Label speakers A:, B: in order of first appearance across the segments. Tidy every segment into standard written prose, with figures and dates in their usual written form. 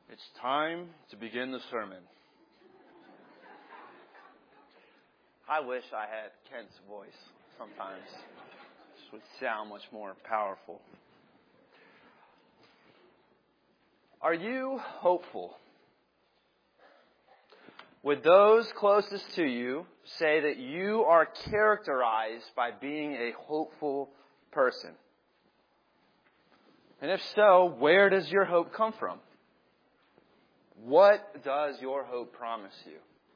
A: It's time to begin the sermon. I wish I had Kent's voice sometimes. This would sound much more powerful. Are you hopeful? Would those closest to you say that you are characterized by being a hopeful person? And if so, where does your hope come from? What does your hope promise you?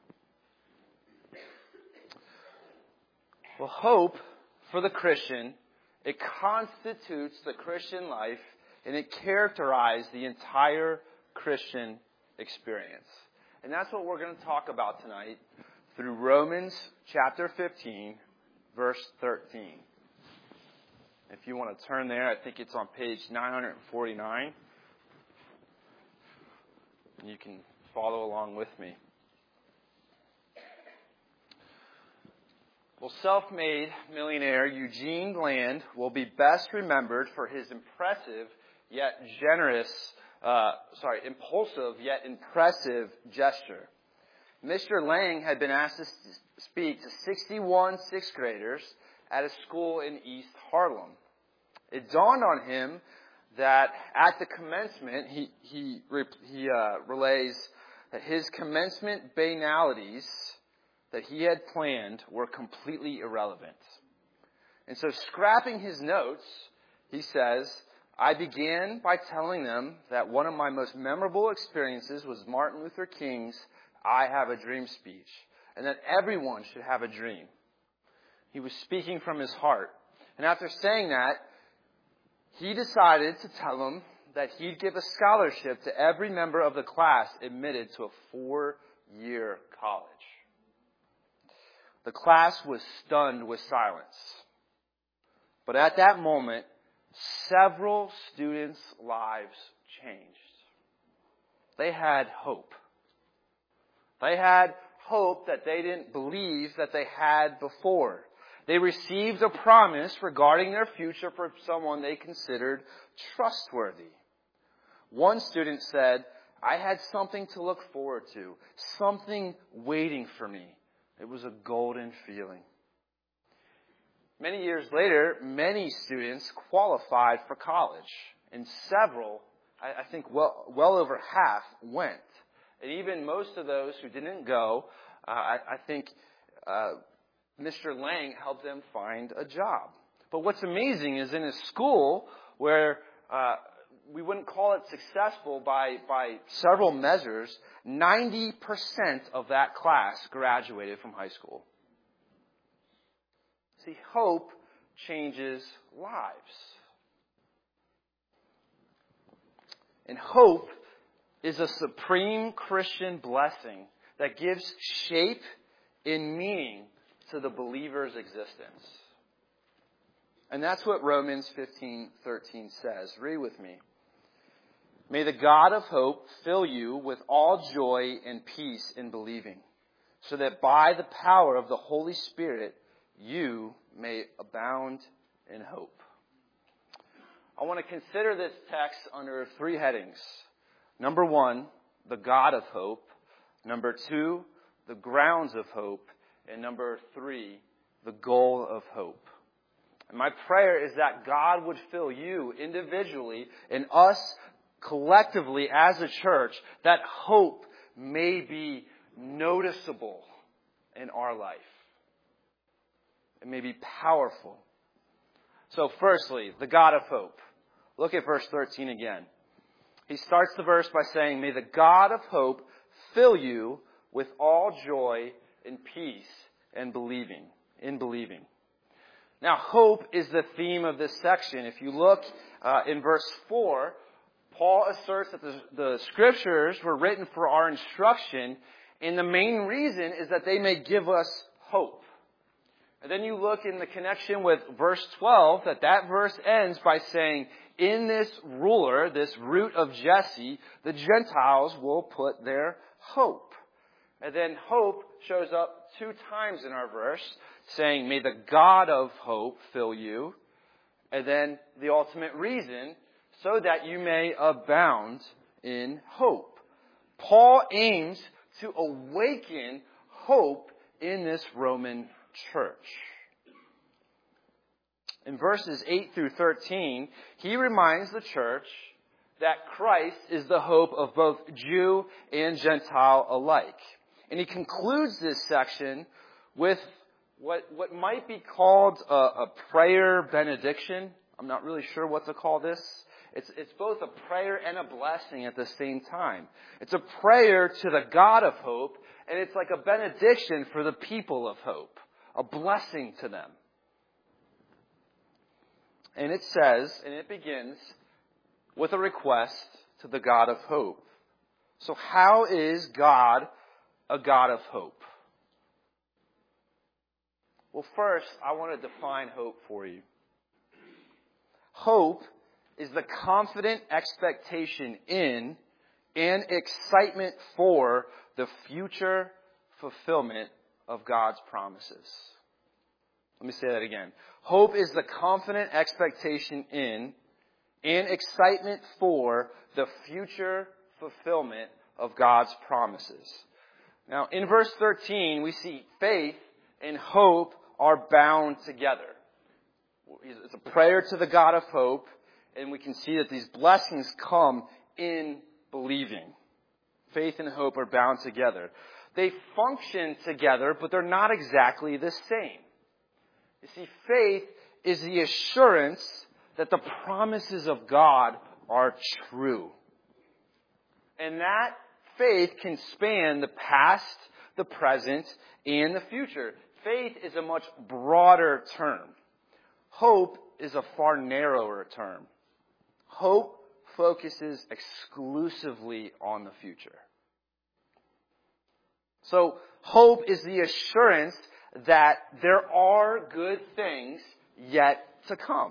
A: Well, hope for the Christian, it constitutes the Christian life, and it characterizes the entire Christian experience. And that's what we're going to talk about tonight through Romans chapter 15, verse 13. If you want to turn there, I think it's on page 949. You can follow along with me. Well, self-made millionaire Eugene Bland will be best remembered for his impulsive yet impressive gesture. Mr. Lang had been asked to speak to 61 sixth graders at a school in East Harlem. It dawned on him that at the commencement, he relays that his commencement banalities that he had planned were completely irrelevant. And so scrapping his notes, he says, I began by telling them that one of my most memorable experiences was Martin Luther King's I Have a Dream speech, and that everyone should have a dream. He was speaking from his heart. And after saying that, he decided to tell them that he'd give a scholarship to every member of the class admitted to a 4-year college. The class was stunned with silence. But at that moment, several students' lives changed. They had hope. They had hope that they didn't believe that they had before. They received a promise regarding their future from someone they considered trustworthy. One student said, I had something to look forward to, something waiting for me. It was a golden feeling. Many years later, many students qualified for college, and several, I think well over half, went. And even most of those who didn't go, I think Mr. Lang helped them find a job. But what's amazing is in a school where we wouldn't call it successful by several measures, 90% of that class graduated from high school. See, hope changes lives. And hope is a supreme Christian blessing that gives shape and meaning to the believer's existence. And that's what Romans 15:13 says. Read with me. May the God of hope fill you with all joy and peace in believing, so that by the power of the Holy Spirit you may abound in hope. I want to consider this text under 3 headings. Number 1, the God of hope. Number 2, the grounds of hope. And number 3, the goal of hope. And my prayer is that God would fill you individually and us collectively as a church, that hope may be noticeable in our life. It may be powerful. So firstly, the God of hope. Look at verse 13 again. He starts the verse by saying, may the God of hope fill you with all joy and peace in believing. Now, hope is the theme of this section. If you look in verse 4, Paul asserts that the scriptures were written for our instruction, and the main reason is that they may give us hope. And then you look in the connection with verse 12, that verse ends by saying, in this ruler, this root of Jesse, the Gentiles will put their hope. And then hope shows up 2 times in our verse, saying, may the God of hope fill you. And then the ultimate reason, so that you may abound in hope. Paul aims to awaken hope in this Roman church. In verses 8 through 13, he reminds the church that Christ is the hope of both Jew and Gentile alike. And he concludes this section with what might be called a prayer benediction. I'm not really sure what to call this. It's both a prayer and a blessing at the same time. It's a prayer to the God of hope, and it's like a benediction for the people of hope, a blessing to them. And it says, and it begins with a request to the God of hope. So how is God a God of hope? Well, first, I want to define hope for you. Hope is the confident expectation in and excitement for the future fulfillment of God's promises. Let me say that again. Hope is the confident expectation in and excitement for the future fulfillment of God's promises. Now, in verse 13, we see faith and hope are bound together. It's a prayer to the God of hope, and we can see that these blessings come in believing. Faith and hope are bound together. They function together, but they're not exactly the same. You see, faith is the assurance that the promises of God are true. And that faith can span the past, the present, and the future. Faith is a much broader term. Hope is a far narrower term. Hope focuses exclusively on the future. So, hope is the assurance that there are good things yet to come.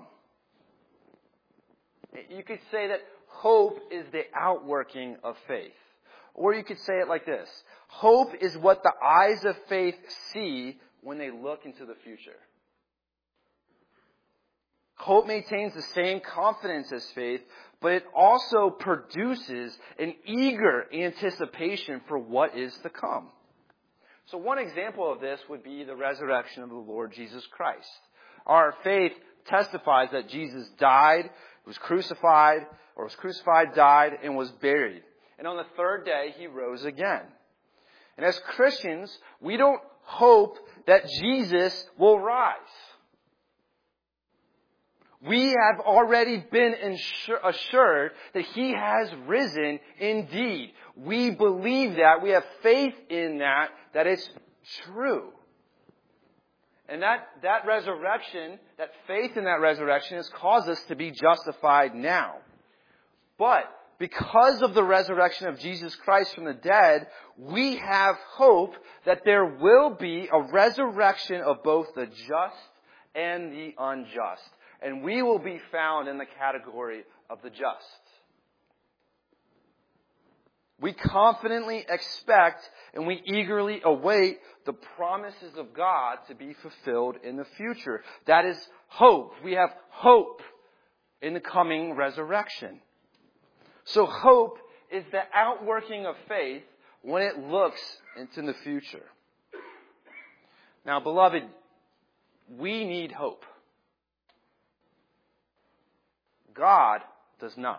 A: You could say that hope is the outworking of faith. Or you could say it like this. Hope is what the eyes of faith see when they look into the future. Hope maintains the same confidence as faith, but it also produces an eager anticipation for what is to come. So one example of this would be the resurrection of the Lord Jesus Christ. Our faith testifies that Jesus died, was crucified, died, and was buried. And on the third day, he rose again. And as Christians, we don't hope that Jesus will rise. We have already been assured that he has risen indeed. We believe that. We have faith in that it's true. And that resurrection, that faith in that resurrection has caused us to be justified now. But because of the resurrection of Jesus Christ from the dead, we have hope that there will be a resurrection of both the just and the unjust. And we will be found in the category of the just. We confidently expect and we eagerly await the promises of God to be fulfilled in the future. That is hope. We have hope in the coming resurrection. So hope is the outworking of faith when it looks into the future. Now, beloved, we need hope. God does not.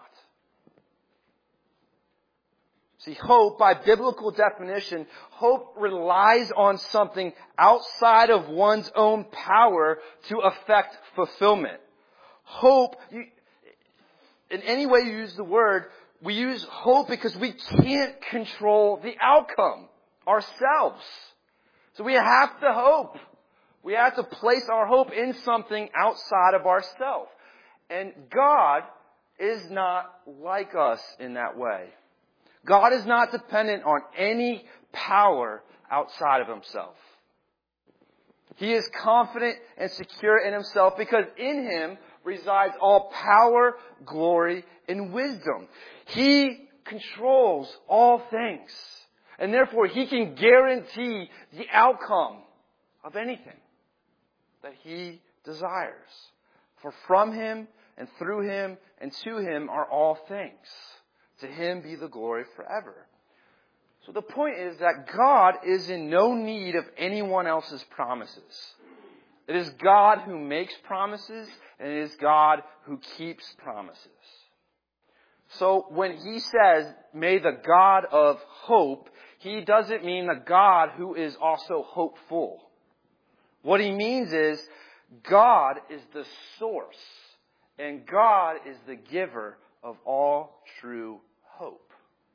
A: See, hope, by biblical definition, hope relies on something outside of one's own power to affect fulfillment. Hope, in any way you use the word, we use hope because we can't control the outcome ourselves. So we have to hope. We have to place our hope in something outside of ourselves. And God is not like us in that way. God is not dependent on any power outside of himself. He is confident and secure in himself because in him resides all power, glory, and wisdom. He controls all things. And therefore, he can guarantee the outcome of anything that he desires. For from him and through him and to him are all things. To him be the glory forever. So the point is that God is in no need of anyone else's promises. It is God who makes promises, and it is God who keeps promises. So when he says, may the God of hope, he doesn't mean the God who is also hopeful. What he means is, God is the source, and God is the giver of all true hope.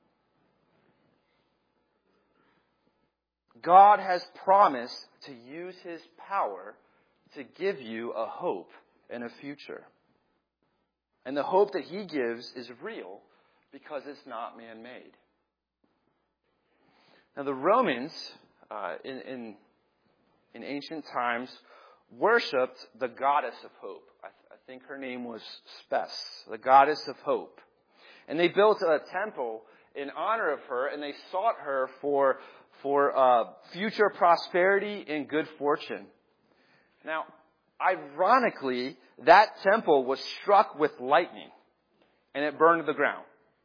A: God has promised to use his power to give you a hope and a future. And the hope that he gives is real because it's not man-made. Now the Romans, in ancient times, worshipped the goddess of hope. I think her name was Spes, the goddess of hope. And they built a temple in honor of her, and they sought her for future prosperity and good fortune. Now, ironically, that temple was struck with lightning, and it burned to the ground.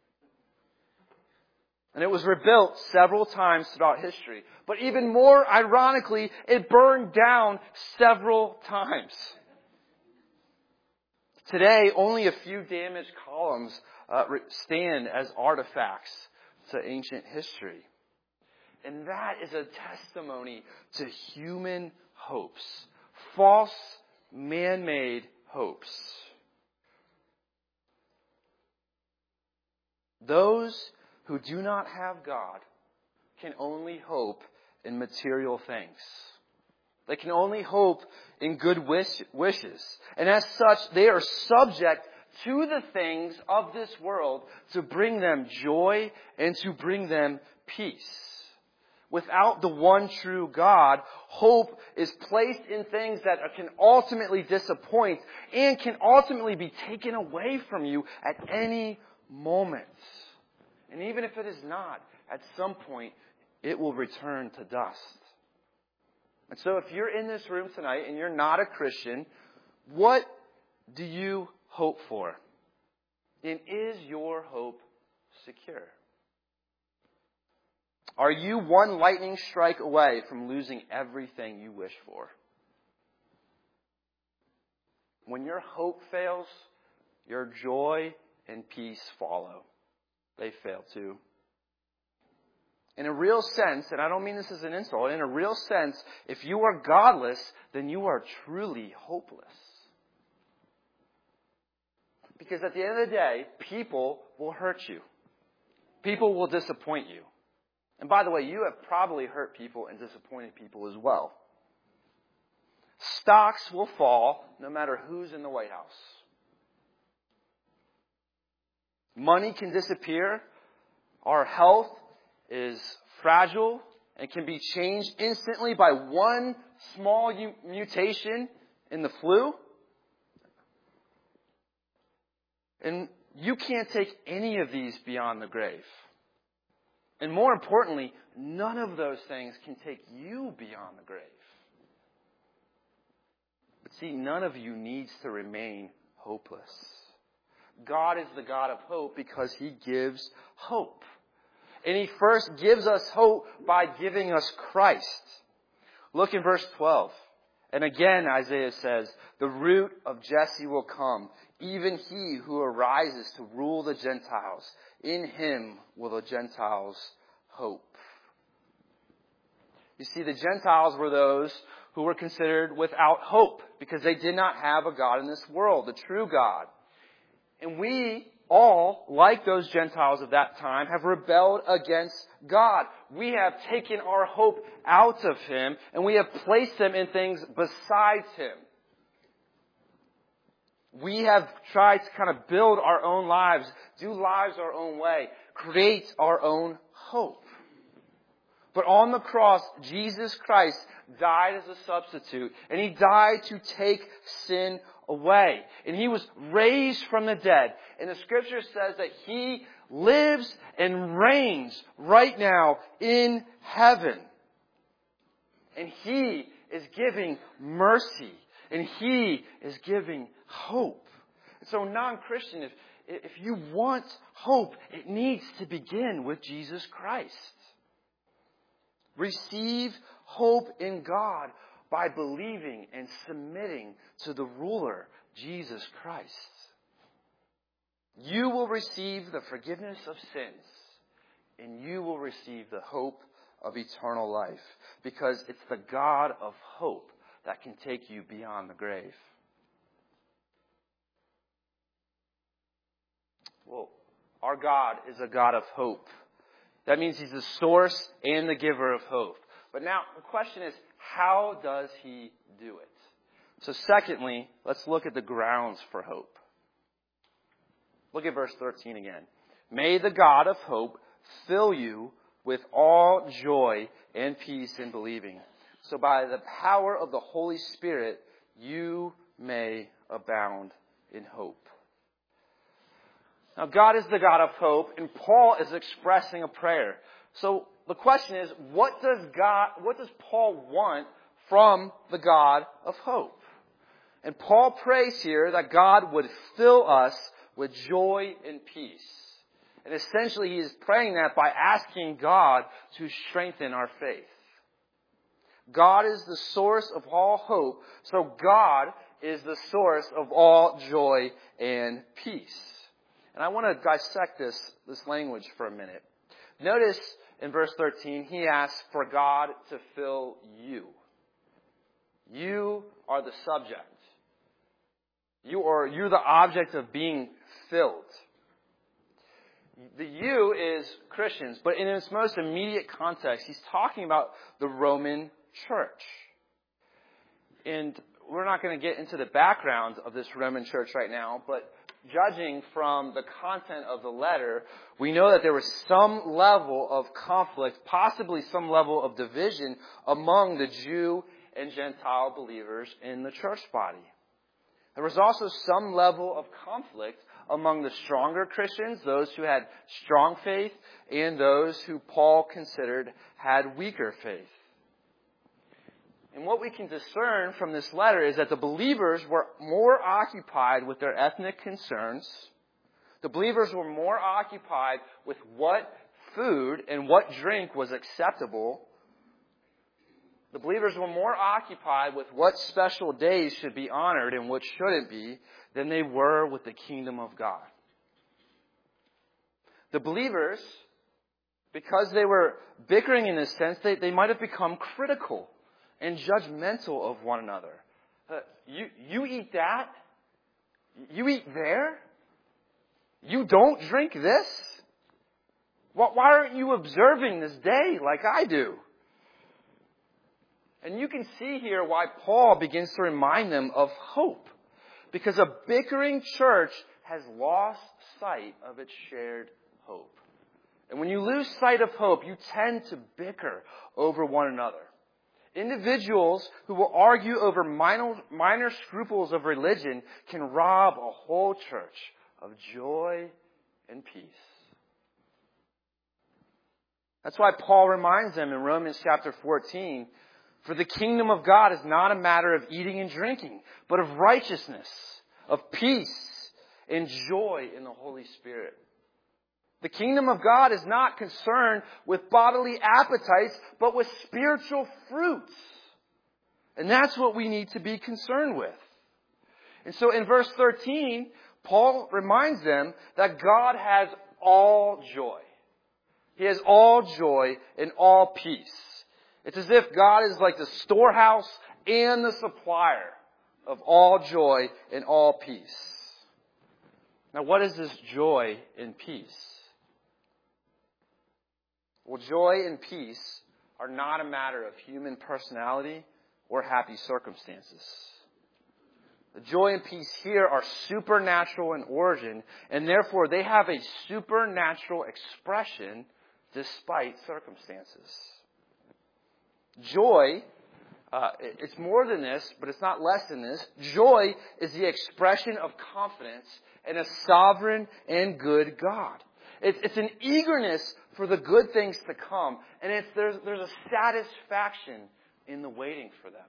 A: And it was rebuilt several times throughout history. But even more ironically, it burned down several times. Today, only a few damaged columns stand as artifacts to ancient history. And that is a testimony to human hopes. False, man-made hopes. Those who do not have God can only hope in material things. They can only hope in good wishes. And as such, they are subject to the things of this world to bring them joy and to bring them peace. Without the one true God, hope is placed in things that can ultimately disappoint and can ultimately be taken away from you at any moment. And even if it is not, at some point, it will return to dust. And so if you're in this room tonight and you're not a Christian, what do you hope for? And is your hope secure? Are you one lightning strike away from losing everything you wish for? When your hope fails, your joy and peace follow. They fail too. In a real sense, and I don't mean this as an insult, in a real sense, if you are godless, then you are truly hopeless. Because at the end of the day, people will hurt you. People will disappoint you. And by the way, you have probably hurt people and disappointed people as well. Stocks will fall no matter who's in the White House. Money can disappear. Our health is fragile and can be changed instantly by one small mutation in the flu. And you can't take any of these beyond the grave. And more importantly, none of those things can take you beyond the grave. But see, none of you needs to remain hopeless. God is the God of hope because He gives hope. And He first gives us hope by giving us Christ. Look in verse 12. And again, Isaiah says, the root of Jesse will come, even he who arises to rule the Gentiles. In him will the Gentiles hope. You see, the Gentiles were those who were considered without hope because they did not have a God in this world, the true God. And we all, like those Gentiles of that time, have rebelled against God. We have taken our hope out of Him and we have placed them in things besides Him. We have tried to kind of build our own lives, do lives our own way, create our own hope. But on the cross, Jesus Christ died as a substitute, and He died to take sin away. And He was raised from the dead. And the Scripture says that He lives and reigns right now in heaven. And He is giving mercy. And He is giving hope. So non-Christian, if you want hope, it needs to begin with Jesus Christ. Receive hope in God by believing and submitting to the ruler, Jesus Christ. You will receive the forgiveness of sins, and you will receive the hope of eternal life, because it's the God of hope that can take you beyond the grave. Well, our God is a God of hope. That means He's the source and the giver of hope. But now, the question is, how does He do it? So secondly, let's look at the grounds for hope. Look at verse 13 again. May the God of hope fill you with all joy and peace in believing, so by the power of the Holy Spirit you may abound in hope. Now, God is the God of hope, and Paul is expressing a prayer. So the question is, what does Paul want from the God of hope? And Paul prays here that God would fill us with joy and peace. And essentially he is praying that by asking God to strengthen our faith. God is the source of all hope, so God is the source of all joy and peace. And I want to dissect this language for a minute. Notice in verse 13, he asks for God to fill you. You are the subject. You're the object of being filled. The you is Christians, but in its most immediate context, he's talking about the Roman church. And we're not going to get into the background of this Roman church right now, but judging from the content of the letter, we know that there was some level of conflict, possibly some level of division among the Jew and Gentile believers in the church body. There was also some level of conflict among the stronger Christians, those who had strong faith, and those who Paul considered had weaker faith. And what we can discern from this letter is that the believers were more occupied with their ethnic concerns. The believers were more occupied with what food and what drink was acceptable. The believers were more occupied with what special days should be honored and what shouldn't be than they were with the kingdom of God. The believers, because they were bickering in this sense, they might have become critical and judgmental of one another. You eat that? You eat there? You don't drink this? Why aren't you observing this day like I do? And you can see here why Paul begins to remind them of hope. Because a bickering church has lost sight of its shared hope. And when you lose sight of hope, you tend to bicker over one another. Individuals who will argue over minor scruples of religion can rob a whole church of joy and peace. That's why Paul reminds them in Romans chapter 14, for the kingdom of God is not a matter of eating and drinking, but of righteousness, of peace, and joy in the Holy Spirit. The kingdom of God is not concerned with bodily appetites, but with spiritual fruits. And that's what we need to be concerned with. And so in verse 13, Paul reminds them that God has all joy. He has all joy and all peace. It's as if God is like the storehouse and the supplier of all joy and all peace. Now, what is this joy and peace? Well, joy and peace are not a matter of human personality or happy circumstances. The joy and peace here are supernatural in origin, and therefore they have a supernatural expression despite circumstances. Joy, it's more than this, but it's not less than this. Joy is the expression of confidence in a sovereign and good God. It's an eagerness for the good things to come, and there's a satisfaction in the waiting for them.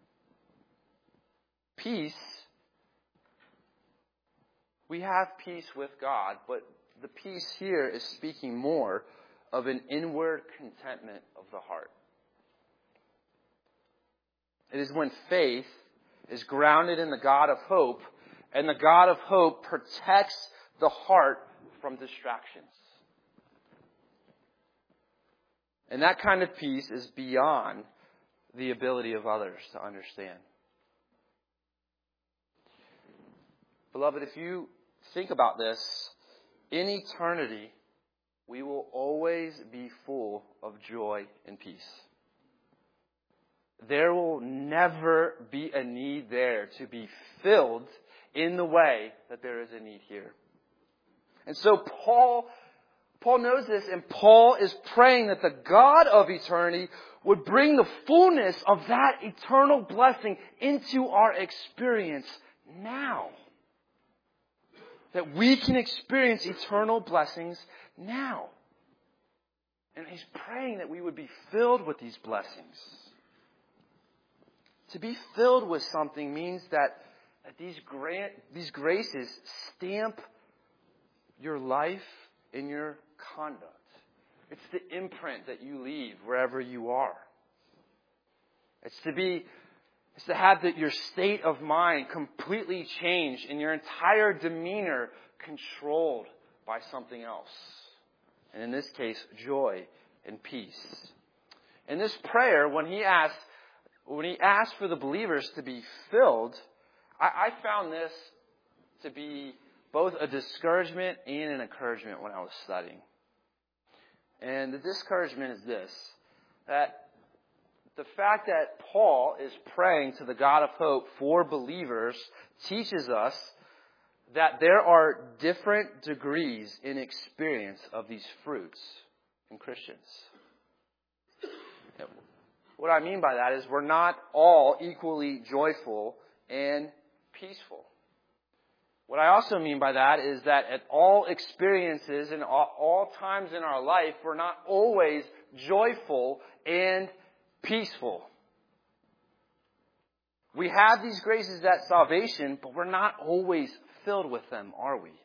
A: Peace, we have peace with God, but the the peace here is speaking more of an inward contentment of the heart. It is when faith is grounded in the God of hope, and the God of hope protects the heart from distractions. And that kind of peace is beyond the ability of others to understand. Beloved, if you think about this, in eternity, we will always be full of joy and peace. There will never be a need there to be filled in the way that there is a need here. And so Paul knows this, and Paul is praying that the God of eternity would bring the fullness of that eternal blessing into our experience now. That we can experience eternal blessings now. And he's praying that we would be filled with these blessings. To be filled with something means that these graces stamp your life and your conduct. It's the imprint that you leave wherever you are. It's to have your state of mind completely changed and your entire demeanor controlled by something else. And in this case, joy and peace. In this prayer, when he asked for the believers to be filled, I found this to be both a discouragement and an encouragement when I was studying. And the discouragement is this, that the fact that Paul is praying to the God of hope for believers teaches us that there are different degrees in experience of these fruits in Christians. What I mean by that is we're not all equally joyful and peaceful. What I also mean by that is that at all experiences and all times in our life, we're not always joyful and peaceful. We have these graces at salvation, but we're not always filled with them, are we?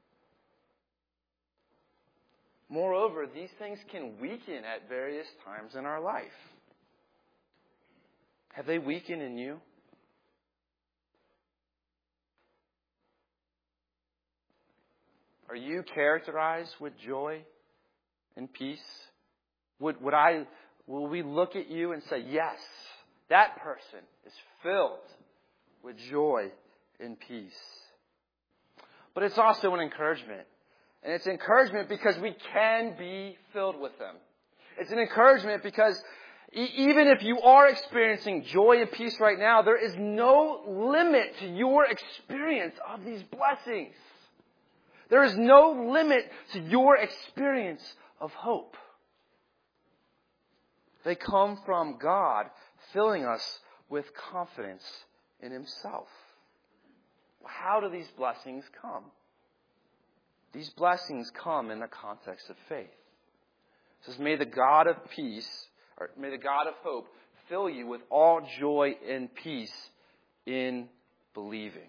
A: Moreover, these things can weaken at various times in our life. Have they weakened in you? Are you characterized with joy and peace? Will we look at you and say, yes, that person is filled with joy and peace? But it's also an encouragement. And it's encouragement because we can be filled with them. It's an encouragement because even if you are experiencing joy and peace right now, there is no limit to your experience of these blessings. There is no limit to your experience of hope. They come from God filling us with confidence in Himself. How do these blessings come? These blessings come in the context of faith. It says, may the God of peace, or may the God of hope fill you with all joy and peace in believing.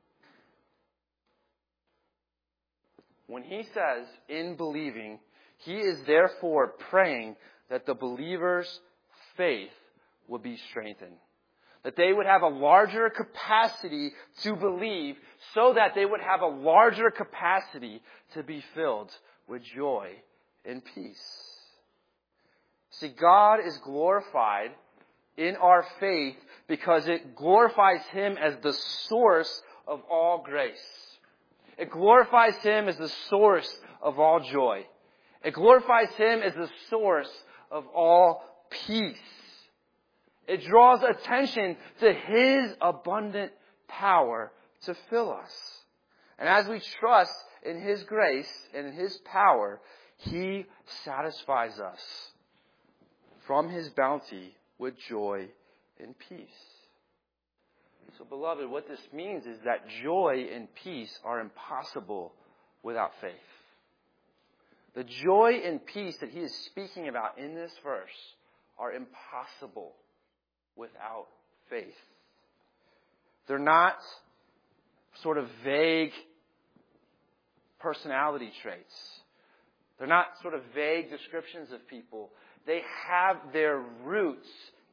A: When he says in believing, he is therefore praying that the believer's faith will be strengthened. That they would have a larger capacity to believe so that they would have a larger capacity to be filled with joy and peace. See, God is glorified in our faith because it glorifies Him as the source of all grace. It glorifies Him as the source of all joy. It glorifies Him as the source of all peace. It draws attention to His abundant power to fill us. And as we trust in His grace and in His power, He satisfies us from His bounty with joy and peace. So, beloved, what this means is that joy and peace are impossible without faith. The joy and peace that he is speaking about in this verse are impossible without faith. They're not sort of vague personality traits. They're not sort of vague descriptions of people. They have their roots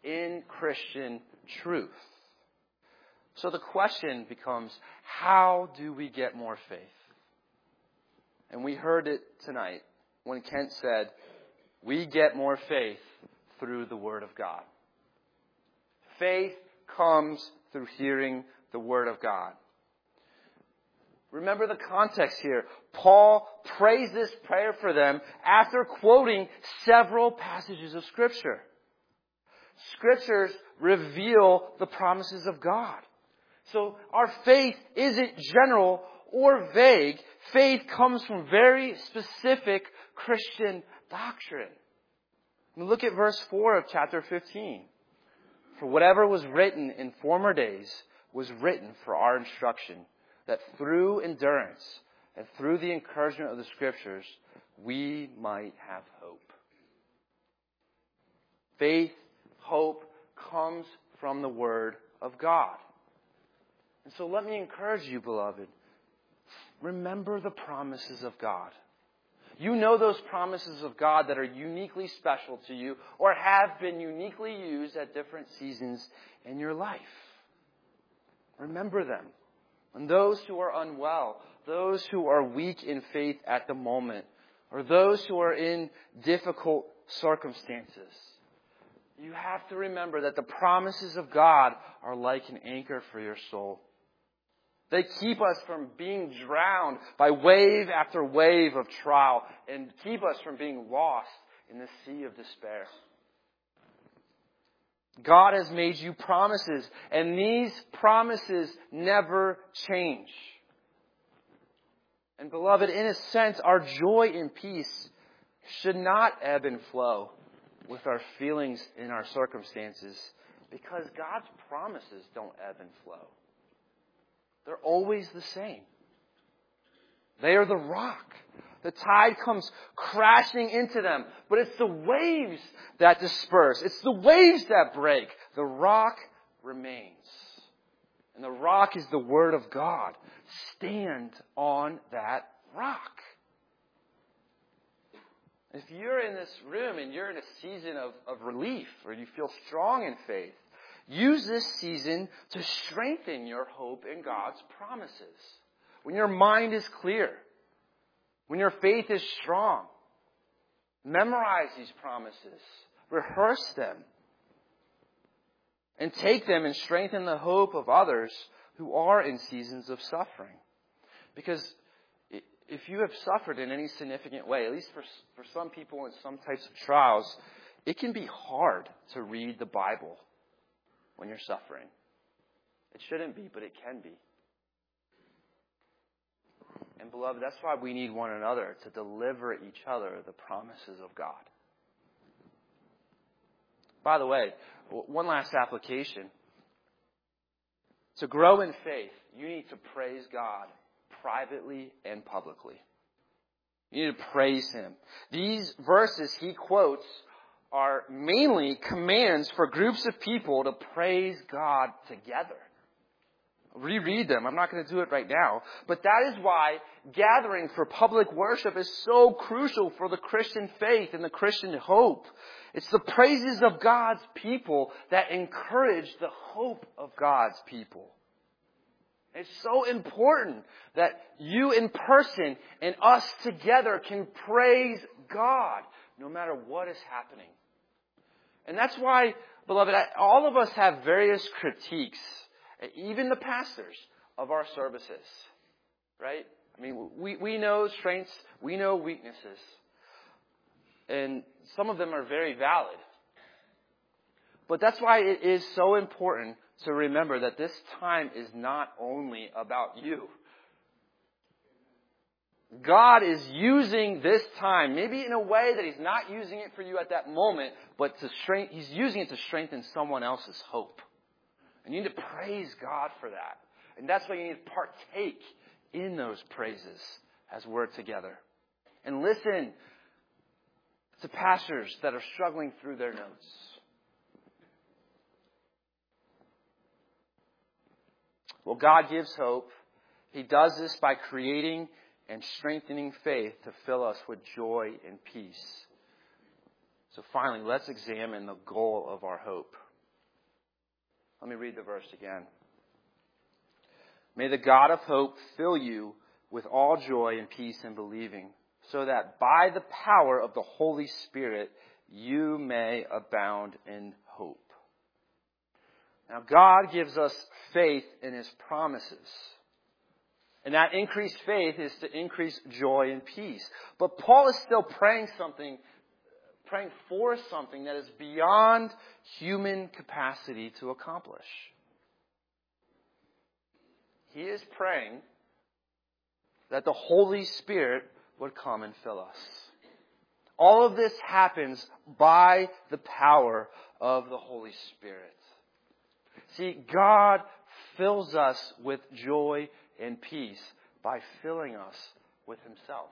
A: in Christian truth. So the question becomes, how do we get more faith? And we heard it tonight when Kent said, we get more faith through the Word of God. Faith comes through hearing the Word of God. Remember the context here. Paul prays this prayer for them after quoting several passages of Scripture. Scriptures reveal the promises of God. So our faith isn't general or vague. Faith comes from very specific Christian doctrine. Look at verse 4 of chapter 15. For whatever was written in former days was written for our instruction, that through endurance and through the encouragement of the Scriptures, we might have hope. Faith, hope, comes from the Word of God. And so let me encourage you, beloved. Remember the promises of God. You know those promises of God that are uniquely special to you or have been uniquely used at different seasons in your life. Remember them. And those who are unwell, those who are weak in faith at the moment, or those who are in difficult circumstances, you have to remember that the promises of God are like an anchor for your soul. They keep us from being drowned by wave after wave of trial and keep us from being lost in the sea of despair. God has made you promises, and these promises never change. And beloved, in a sense, our joy and peace should not ebb and flow with our feelings and our circumstances, because God's promises don't ebb and flow. They're always the same. They are the rock. The tide comes crashing into them, but it's the waves that disperse. It's the waves that break. The rock remains. And the rock is the Word of God. Stand on that rock. If you're in this room and you're in a season of relief, or you feel strong in faith, use this season to strengthen your hope in God's promises. When your mind is clear, when your faith is strong, memorize these promises, rehearse them, and take them and strengthen the hope of others who are in seasons of suffering. Because if you have suffered in any significant way, at least for some people in some types of trials, it can be hard to read the Bible when you're suffering. It shouldn't be, but it can be. And beloved, that's why we need one another to deliver each other the promises of God. By the way, one last application. To grow in faith, you need to praise God privately and publicly. You need to praise Him. These verses he quotes are mainly commands for groups of people to praise God together. Reread them. I'm not going to do it right now. But that is why gathering for public worship is so crucial for the Christian faith and the Christian hope. It's the praises of God's people that encourage the hope of God's people. It's so important that you in person and us together can praise God no matter what is happening. And that's why, beloved, all of us have various critiques, even the pastors, of our services. Right? I mean, we know strengths, we know weaknesses. And some of them are very valid. But that's why it is so important to remember that this time is not only about you. God is using this time, maybe in a way that He's not using it for you at that moment, but He's using it to strengthen someone else's hope. And you need to praise God for that. And that's why you need to partake in those praises as we're together. And listen to pastors that are struggling through their notes. Well, God gives hope. He does this by creating and strengthening faith to fill us with joy and peace. So finally, let's examine the goal of our hope. Let me read the verse again. May the God of hope fill you with all joy and peace in believing, so that by the power of the Holy Spirit you may abound in hope. Now, God gives us faith in His promises. And that increased faith is to increase joy and peace. But Paul is still praying for something that is beyond human capacity to accomplish. He is praying that the Holy Spirit would come and fill us. All of this happens by the power of the Holy Spirit. See, God fills us with joy and peace by filling us with Himself.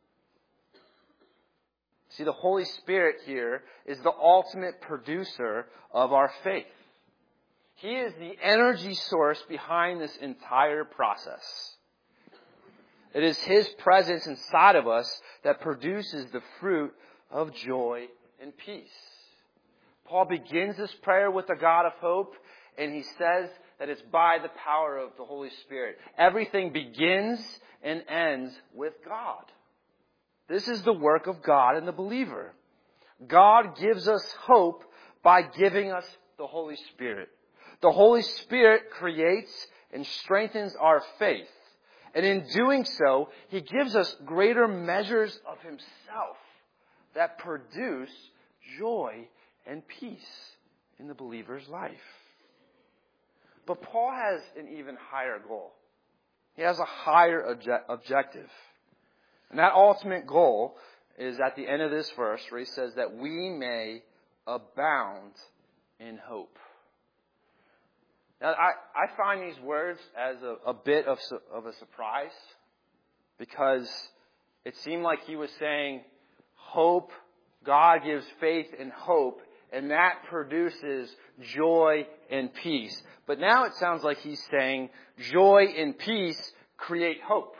A: See, the Holy Spirit here is the ultimate producer of our faith. He is the energy source behind this entire process. It is His presence inside of us that produces the fruit of joy and peace. Paul begins this prayer with the God of hope, and he says that it's by the power of the Holy Spirit. Everything begins and ends with God. This is the work of God in the believer. God gives us hope by giving us the Holy Spirit. The Holy Spirit creates and strengthens our faith. And in doing so, He gives us greater measures of Himself that produce joy and peace in the believer's life. But Paul has an even higher goal. He has a higher objective. And that ultimate goal is at the end of this verse where he says that we may abound in hope. Now, I find these words as a bit of a surprise because it seemed like he was saying hope, God gives faith and hope, and that produces joy and peace. But now it sounds like he's saying joy and peace create hope.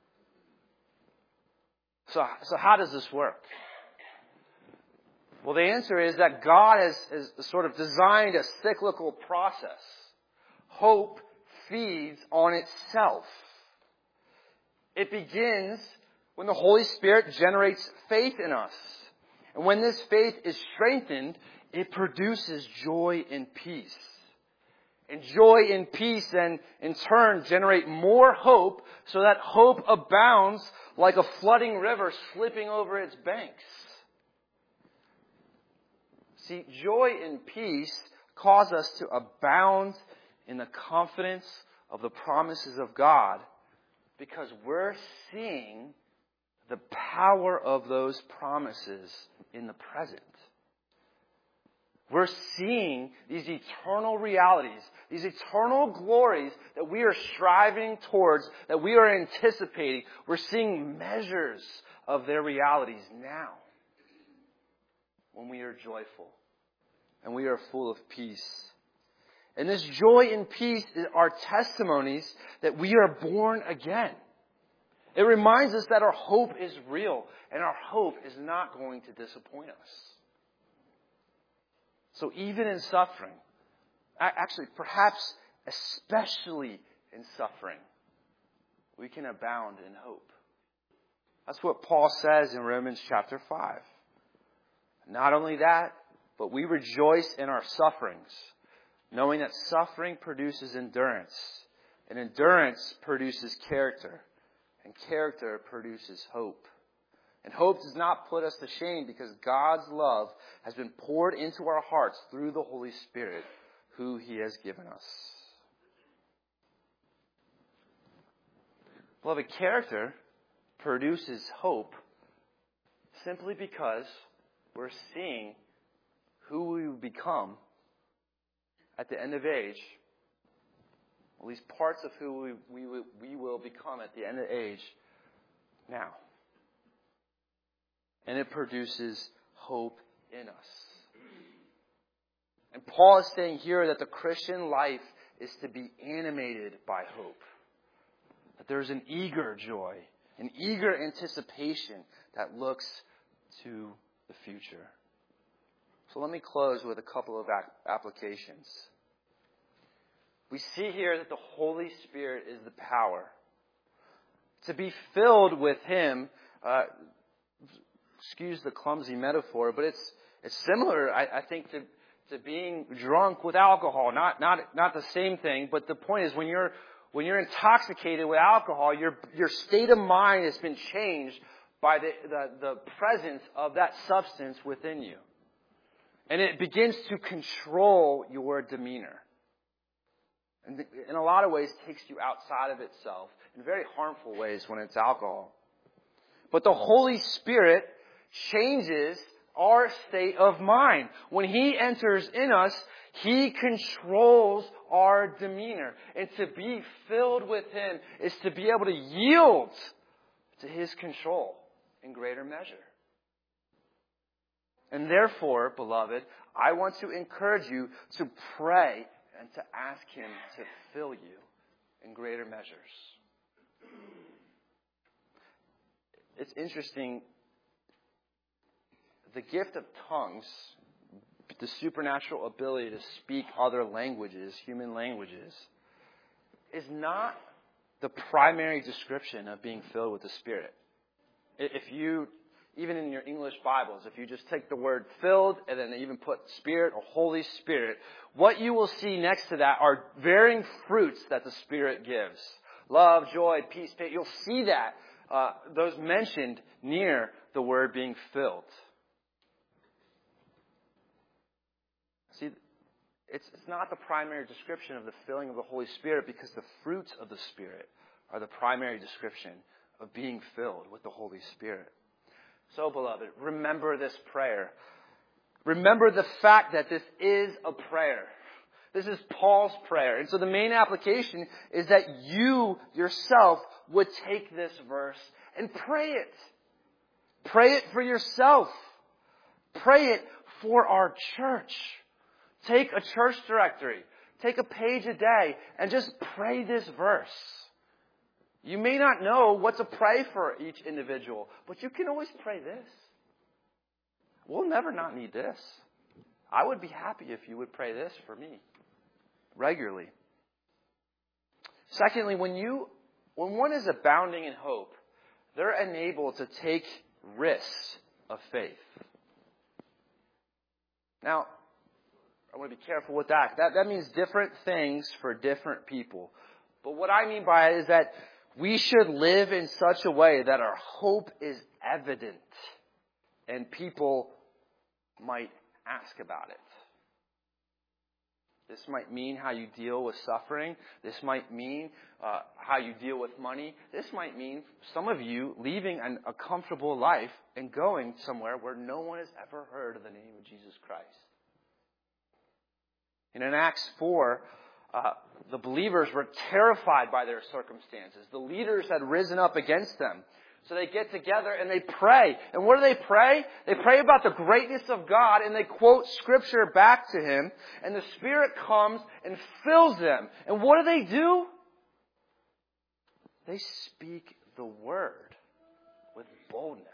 A: So how does this work? Well, the answer is that God has sort of designed a cyclical process. Hope feeds on itself. It begins when the Holy Spirit generates faith in us. And when this faith is strengthened, it produces joy and peace. And joy and peace then, in turn, generate more hope so that hope abounds like a flooding river slipping over its banks. See, joy and peace cause us to abound in the confidence of the promises of God because we're seeing the power of those promises in the present. We're seeing these eternal realities, these eternal glories that we are striving towards, that we are anticipating. We're seeing measures of their realities now when we are joyful and we are full of peace. And this joy and peace are testimonies that we are born again. It reminds us that our hope is real and our hope is not going to disappoint us. So even in suffering, actually perhaps especially in suffering, we can abound in hope. That's what Paul says in Romans chapter 5. Not only that, but we rejoice in our sufferings, knowing that suffering produces endurance, and endurance produces character, and character produces hope. And hope does not put us to shame because God's love has been poured into our hearts through the Holy Spirit, who He has given us. Beloved, character produces hope simply because we're seeing who we will become at the end of age, at least parts of who we will become at the end of age now. And it produces hope in us. And Paul is saying here that the Christian life is to be animated by hope. That there's an eager joy, an eager anticipation that looks to the future. So let me close with a couple of applications. we see here that the Holy Spirit is the power. To be filled with Him, excuse the clumsy metaphor, but it's similar, I think, to being drunk with alcohol. Not the same thing, but the point is when you're intoxicated with alcohol, your state of mind has been changed by the presence of that substance within you. And it begins to control your demeanor. And in a lot of ways takes you outside of itself in very harmful ways when it's alcohol. But the Holy Spirit changes our state of mind. When He enters in us, He controls our demeanor. And to be filled with Him is to be able to yield to His control in greater measure. And therefore, beloved, I want to encourage you to pray and to ask Him to fill you in greater measures. It's interesting. The gift of tongues, the supernatural ability to speak other languages, human languages, is not the primary description of being filled with the Spirit. If you, even in your English Bibles, if you just take the word filled and then even put Spirit or Holy Spirit, what you will see next to that are varying fruits that the Spirit gives. Love, joy, peace, patience. You'll see that, those mentioned near the word being filled. See, it's not the primary description of the filling of the Holy Spirit because the fruits of the Spirit are the primary description of being filled with the Holy Spirit. So, beloved, remember this prayer. Remember the fact that this is a prayer. This is Paul's prayer. And so the main application is that you yourself would take this verse and pray it. Pray it for yourself. Pray it for our church. Take a church directory. Take a page a day and just pray this verse. You may not know what to pray for each individual, but you can always pray this. We'll never not need this. I would be happy if you would pray this for me regularly. Secondly, when one is abounding in hope, they're enabled to take risks of faith. Now, I want to be careful with that. That means different things for different people. But what I mean by it is that we should live in such a way that our hope is evident and people might ask about it. This might mean how you deal with suffering. This might mean how you deal with money. This might mean some of you leaving a comfortable life and going somewhere where no one has ever heard of the name of Jesus Christ. And in Acts 4, the believers were terrified by their circumstances. The leaders had risen up against them. So they get together and they pray. And what do they pray? They pray about the greatness of God and they quote Scripture back to Him. And the Spirit comes and fills them. And what do? They speak the Word with boldness.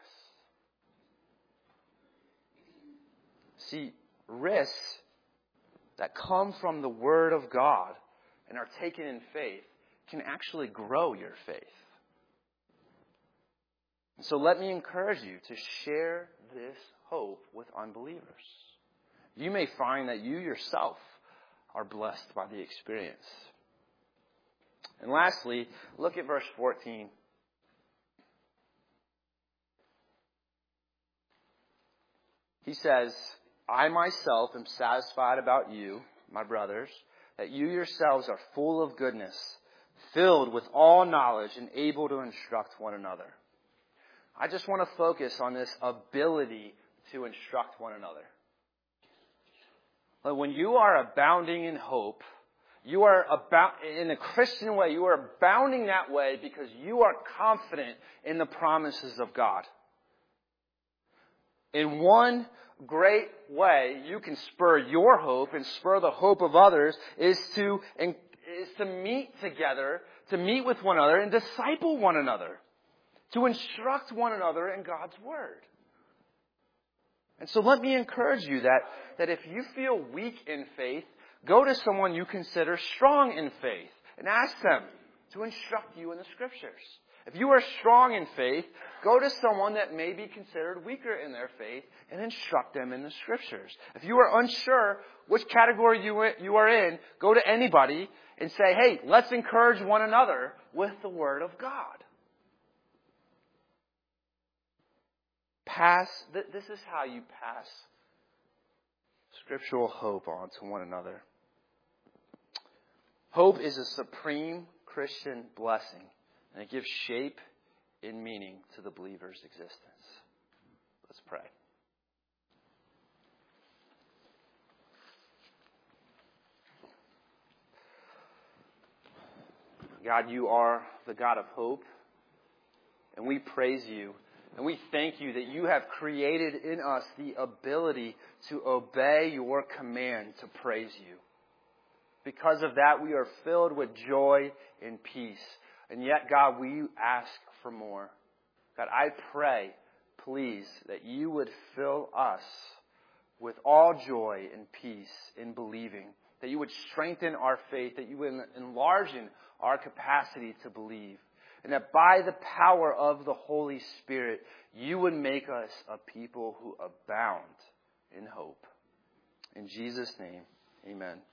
A: See, risks that come from the Word of God and are taken in faith can actually grow your faith. So let me encourage you to share this hope with unbelievers. You may find that you yourself are blessed by the experience. And lastly, look at verse 14. He says, I myself am satisfied about you, my brothers, that you yourselves are full of goodness, filled with all knowledge and able to instruct one another. I just want to focus on this ability to instruct one another. But when you are abounding in hope, you are in a Christian way, you are abounding that way because you are confident in the promises of God. In one great way you can spur your hope and spur the hope of others is to meet together, to meet with one another and disciple one another, to instruct one another in God's Word. And so let me encourage you that if you feel weak in faith, go to someone you consider strong in faith and ask them to instruct you in the Scriptures. If you are strong in faith, go to someone that may be considered weaker in their faith and instruct them in the Scriptures. If you are unsure which category you are in, go to anybody and say, hey, let's encourage one another with the Word of God. This is how you pass scriptural hope on to one another. Hope is a supreme Christian blessing, and it gives shape and meaning to the believer's existence. Let's pray. God, you are the God of hope, and we praise you. And we thank you that you have created in us the ability to obey your command to praise you. Because of that, we are filled with joy and peace. And yet, God, we ask for more. God, I pray, please, that you would fill us with all joy and peace in believing. That you would strengthen our faith. That you would enlarge our capacity to believe. And that by the power of the Holy Spirit, you would make us a people who abound in hope. In Jesus' name, amen.